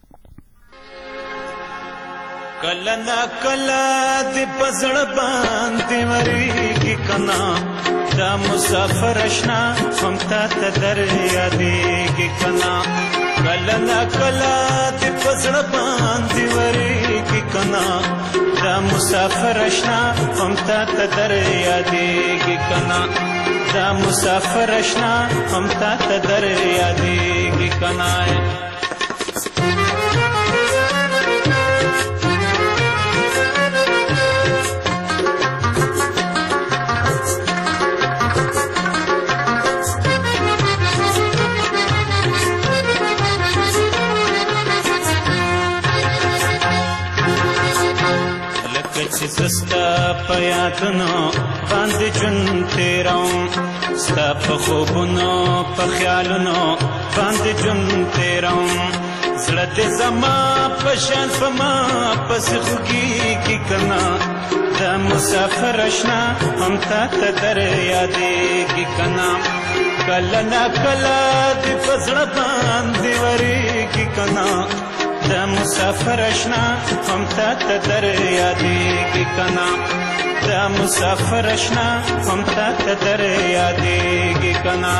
کله نا کله دې پزړ باندې وریږي کنا دا مسافر اشنا هم تا ته در یادېږي کنا کله نا کله دې پزړ باندې وریږي کنا دا مسافر اشنا هم تا ته در یادېږي کنا دا مسافر اشنا هم تا ته در یادېږي کنا سستا په یادونو باندې ژوند تیروم ستا په خوبونو په خیالونو باندې ژوند تیروم زړه دې زما په شان په ما پسې خوږېږي کنه دا مسافر اشنا هم تا ته در یادېږي کنه کله نا کله دې په زړه باندې ورېږي کنه دا مسافر اشنا هم تا ته در یادېږي کنا دا مسافر اشنا هم تا ته در یادېږي کنا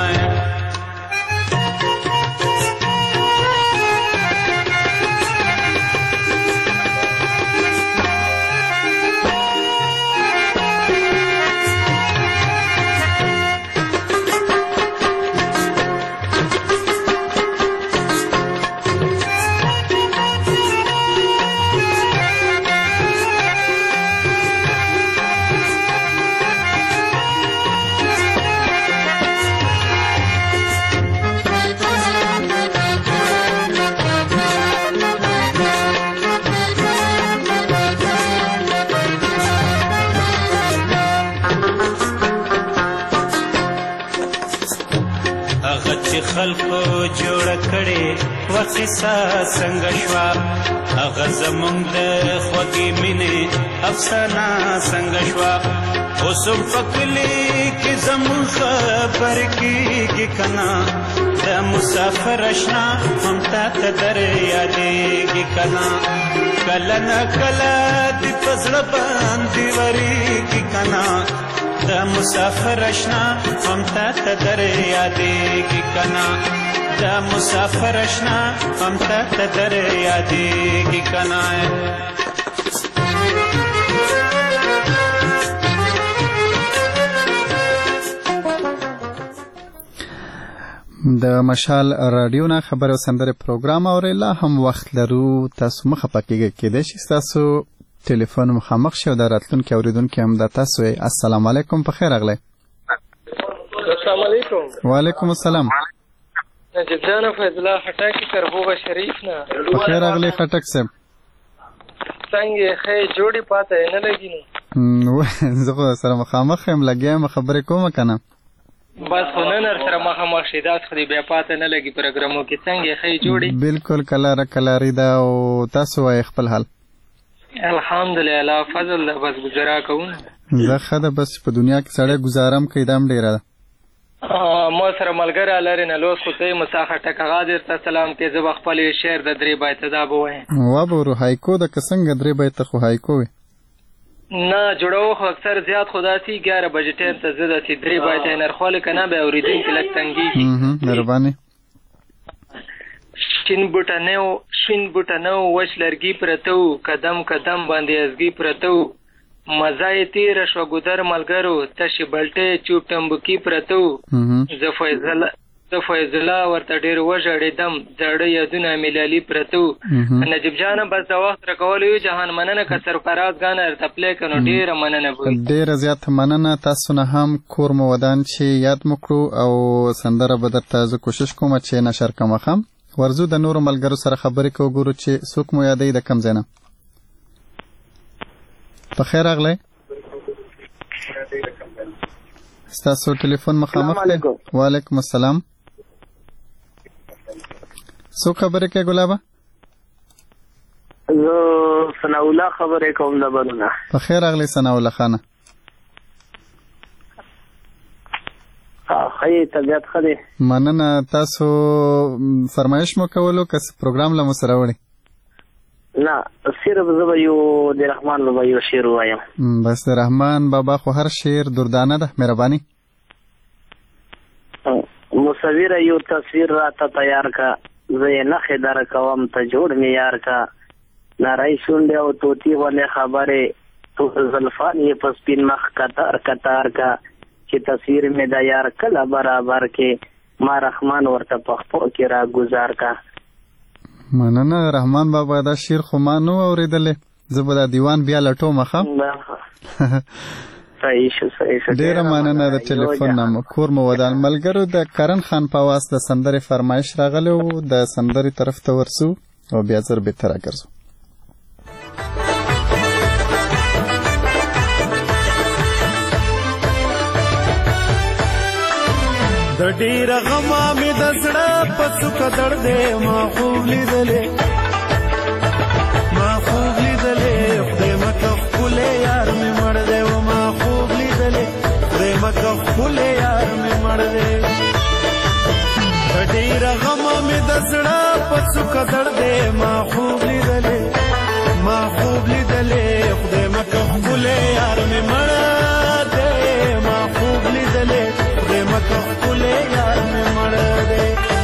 چې خلکو جوړه کړې وقیسه څنګه شوه هغه زمونږ د خوږې مینې افسانه څنګه شوه اوس هم په کلي کې زمونږ خبرې کېږي که نه د مسافر اشنا هم تا ته در یادېږي که نه کله نه کله دې په زړه باندې ورېږي که نه د مسافر اشنا هم تا ته در یادېږي که نه د مسافر اشنا هم تا ته در یادېږي که نه د مشال رادیو نه خبر او سندره پروګرام اورئ لا هم وخت لرو تاسو مخه پکېږئ کېدای شي ستاسو ټلیفون مخامخ شي او د راتلونکي اورېدونکي هم د تاسو یې السلام علیکم په خیر راغلی السلام علیکم وعلیکم السلام نجیب جان فیض الله خټک کربوغه شریف نه په خیر راغلی خټک صاحب څنګه ښه جوړې پاته نه لګي نو زه خو سره مخامخ یم لګیا یم خبرې کوم که نه بس خو نن سره مخامخ شي داس خو دې بیا پاته نه لګي پروګرامو کې څنګه ښه جوړې بالکل کلاره کلاري ده او تاسو وایئ خپل حال الحمدلله فضل بس گزارا کوم زه ښه ده بس په دنیا کې سړی ګزارم کوي دا هم ډېره ده ما سره ملګری لرې نه لوس خو ته یې مسا خټک هغه درته سلام کې زه به خپل شعر د درې بیته دا به وایم وابورو هایکو ده که څنګه درې بیته خو هایکو وي نه جوړو خو اکثر زیات خو داسې ګیاره بجې ټایم ته زه داسې درې بیته یې نرخوالې که نه بیا اورېدونکي لږ تنګېږي مهرباني شین بوټه نه و شین بوټه نه و وچ لرګي پرته و قدم قدم باندې ازګي پرته و مزه یې تېره شوه ګودر ملګرو تشې بلټې چوپ ټمبکي پرته و زه فیضله زه فیضله ورته ډېر وژړېدم زاړه یادونه ملالي پرته و نجیب جانه بس د وخت راکولو یو جهان مننه که سرفراز ګانه درته پلی که نو ډېره مننه به ډېره زیاته مننه تاسو نه هم کور مو ودان چې یاد مو کړو او سندره به درته زه کوشش کوم چې نشر کړم ښه ورځو د نورو ملګرو سره خبرې کوو ګورو چې څوک مو یادوي د کوم ځای نه په خیر راغلی ستاسو ټلیفون مخامخ دی وعلیکم السلام څوک خبرې کوي ګلابه زه ثناءالله خبرې کوم د بدونه په خیر راغلی ثناءالله خانه ښه طبیعت ښه دی مننه تاسو فرمایش مو کولو که پروګرام له مو سره وړي نه صرف زه به یو د رحمان بابا یو شعر ووایم بس د رحمان بابا خو هر شعر دردانه ده مهرباني مصوره یو تصویر راته تیار کا زه یې نښې در کوم ته جوړ مې یار کا نری شونډې او طوطي غوندې خبرې تور زلفان یې په سپین مخ کتار کتار کا چې تصویر مې د یار کله برابر کې ما رحمان ورته پخپو کې را گزار کا مننه رحمان بابا دا شعر خو ما نو اورېدلی زه به دا دیوان بیا لټوم ښه ډېره مننه د ټلیفون نه کور مو ودان ملګرو د کرن خان په آواز د سندرې فرمایش راغلی و د سندرې طرف ته ورسو او بیا زر بېرته راګرځو د ډېره غمه مې د زړه په څوکه درد دی ما خوب لیدلې ما خوب لیدلې خدای مکه ښکلی یار مې مړ دی و ما خوب لیدلې خدای مکه ښکلی یار مې مړ دی د ډېره غمه مې د زړه په څوکه درد دی ما خوب لیدلې ما خوب لیدلې خدای مکه ښکلی یار مې مړ دی ما خوب لیدلې خدای مکه ښکلی یار مې مړ دی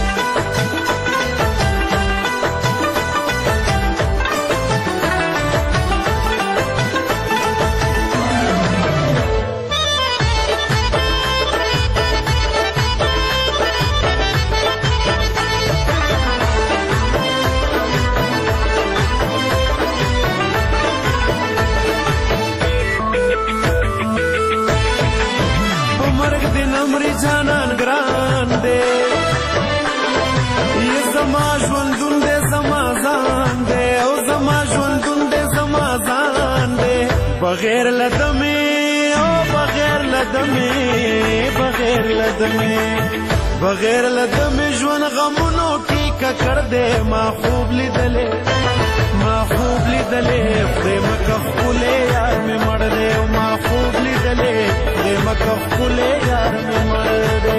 جانان ګران دی یې زما ژوندون دی زما ځان دی او زما ژوندون دی زما ځان دی بغیر له دمې او بغیر له دمې بغیر له دمې بغیر لدم ژوند غمونو کې ککړ دې ما خوب لیدلې ما خوب لیدلې خدای مکه خپلې یار مې مړ دې ما خوب لیدلې خدای مکه خپلې یار مې مړ دې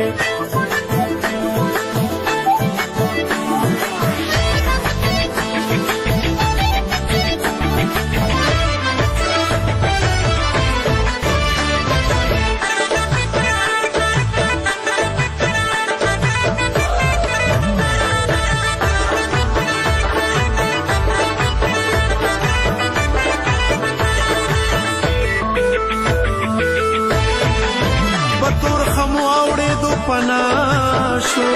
پناشو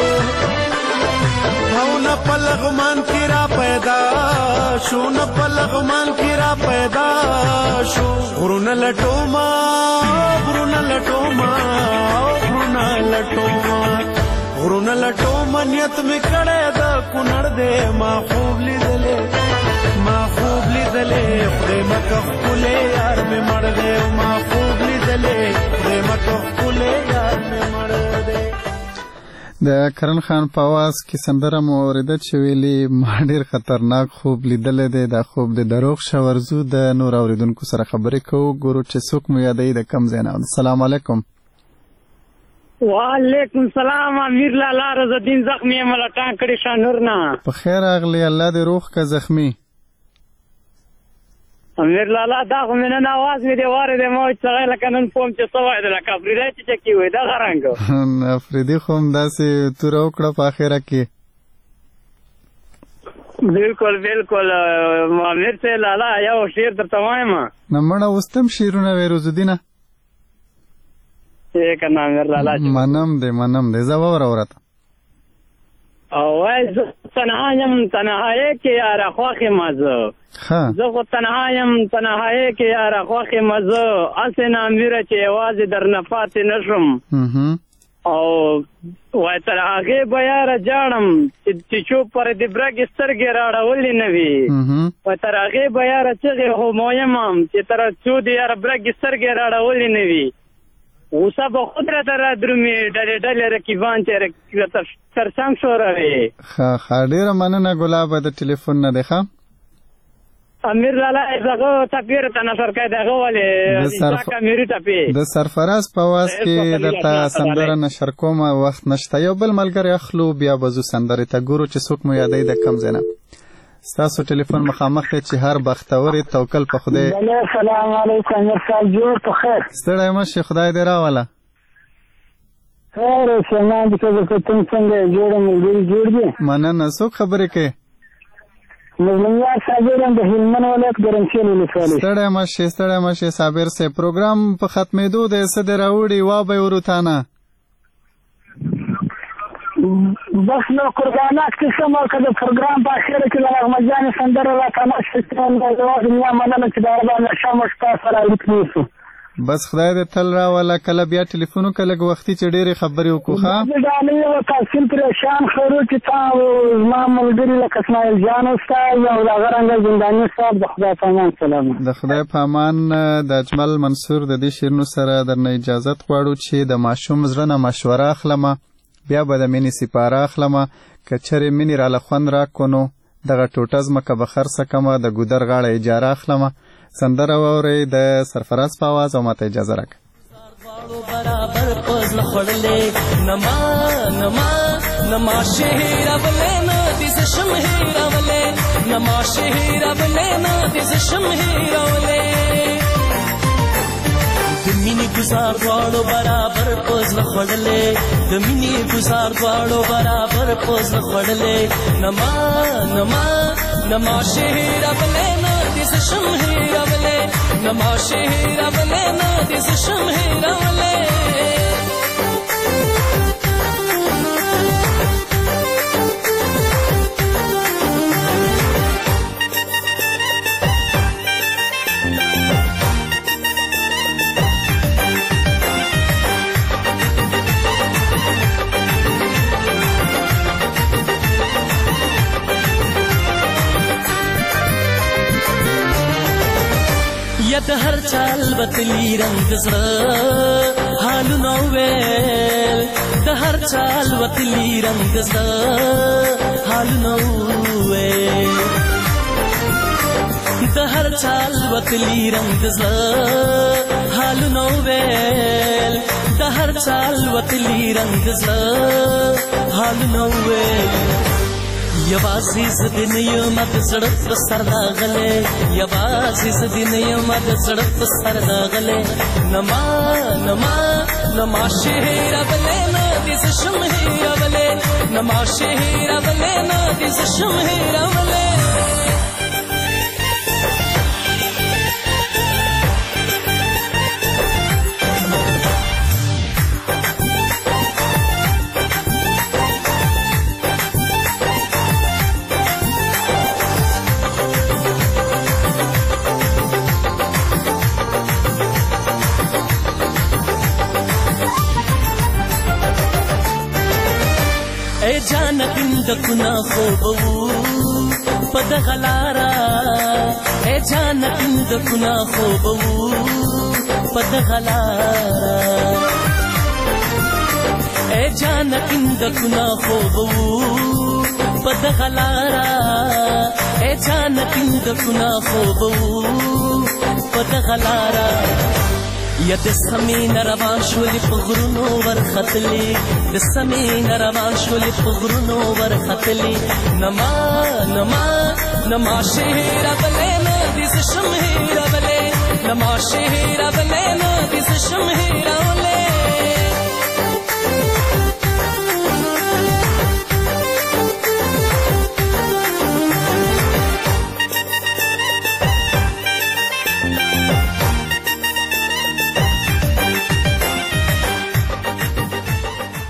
او نه پلغمان کی را پیدا شو نه پلغمان کی را پیدا شو غرونه لټوما غرونه لټوما غرونه لټوما غرونه لټوما نیت می کړه د کونړ دې ما خوب لیدلې ما خوب لیدلې خدای مکه خپلې یار می مړ دې ما خوب لیدلې خدای مکه خپلې یار می مړ دې. د کرن خان په आवाज کې سندره مو اوریده چې ویلي ما ډېر خطرناک خوب لیدلی دی. دا خوب د دروغ شورزو د نور اوریدونکو سره خبرې کوو، ګورو چې څوک مو یادوي د کم ځای نه. السلام علیکم. وعلیکم سلام. امیر لالا رضالدین زخمی ملټان کړي شانور نه په خیر راغلی. الله دې روغ که زخمی. امیر لالا دا خو مې نن اواز مې دی واورېدی ما وایي څغی لکه نن پوم چې څه وایي د لکه افریدی چې چکي وایي دغه رنګ افریدي خو همداسې توره وکړه په اخره کې. بالکل بالکل امیر صاحب لالا یو شعر درته وایم نه مړه اوس ته هم شعرونه وایې روزالدینه یې که نه امیر لالا منم دی منم دی زه واوره ورته او وای زه تنها یم تنهایۍ کې یاره خوښ یم زه زه خو تنها یم تنهایۍ کې یاره خوښ یم زه هسې نه امیره چې یوازې درنه پاتې نه شم او وای تر هغې به یاره جاړم چې چوپ پر دې برګې سترګې راړولې نه وي وای تر هغې به یاره چغې خو مهم چې تر څو دې یاره برګې سترګې راړولې نه وي غوسه به خود راته را درومي ډلې ډلې رقیبان چې تر څنګ شو روي. ښه ښه ډېره مننه ګلابه د ټلیفون نه دی. ښه امیر لالا دغه ټپې راته نثر کوي دغه ولې اسحاق امیري ټپې د سرفراز په اواز کې درته سندره نشر کوم وخت نشته. یو بل ملګری اخلو بیا به ځو سندرې ته ګورو چې څوک مو یادوي د کم ځای نه. ستاسو ټلیفون مخامخ دی چې هر بختورې توکل په خدای. السلام علیکم امیر صاحب جوړ په خیر ستړی مه شې خدای دې راوله. خیر سلام دې کوم څنګه جوړ ملګري جوړ دي. مننه. څوک خبرې کوي؟ مظلومیار صابر هم د هلمند ولایت ګرمسیر ولسوالۍ. ستړی مه شې ستړی مه شې صابر صاحب. پروګرام په ختمېدو دی څه دې راوړي وا به یې ورو بس نو قربانات قسم او که د پروګرام په اخره کې د نغمه جانې سندره راته نشته دنیا مننه چې د اربا نشه موږ ستا سره اړیک نیسو. بس خدای دې تل راوله. کله بیا ټلیفون وکړه لږ وختي چې ډېرې خبرې وکړو. ښه ډالۍ و تحصیل پریشان خرو چې تا زما ملګري لکه اسماعیل جان استاد او دغه رنګه زنداني صاحب د خدای په امان سلام. د خدای په امان. د اجمل منصور د دې شعرونو سره درنه اجازت غواړو چې د ماشوم زړه نه مشوره اخلمه بیا به د مینې سپاره اخلمه که چرې مینې راله خوند راکړو نو دغه ټوټه ځمکه به خرڅه کړمه د ګودر غاړه اجاره اخلمه. سندره واورئ د سرفراز په اواز او ماته اجازه راکړه. برابر پز لخړلې نما نما نما شهر ولنا دې شمهیر ولې نما شهر ولنا دې شمهیر ولې د مینې گزار غواړو برابر پز لخړلې د مینې گزار غواړو برابر پز لخړلې نما نما نما شهر ولنا دې شمهیر ولې نما شهر ولنا دې شمهیر ولې د هر چال بتلی رنگ زړه حالونه ویل د هر चाल वतली रंग सा हाल नौवे दहर चाल वतली रंग सा हाल नौवेल दहर चाल वतली रंग सा हाल नौवेल यवासीस दिन यो मत सड़क सरदा गले यवासीस दिन यो मत सड़क सरदा गले नमा नमा नमा शहर बले ना दिस शमहर बले नमा शहर बले ना दिस शमहर बले जानकिंद कुना खोबू पद गलारा ए जानकिंद कुना खोबू पद गलारा ए जानकिंद कुना खोबू पद गलारा ए जानकिंद कुना खोबू पद गलारा यद समीन रवान शोली पुगरुनो वर खतली द समीन रवान शोली पुगरुनो वर खतली नमा नमा नमा शहर बले ना दिस शमहर बले नमा शहर बले ना दिस शमहर बले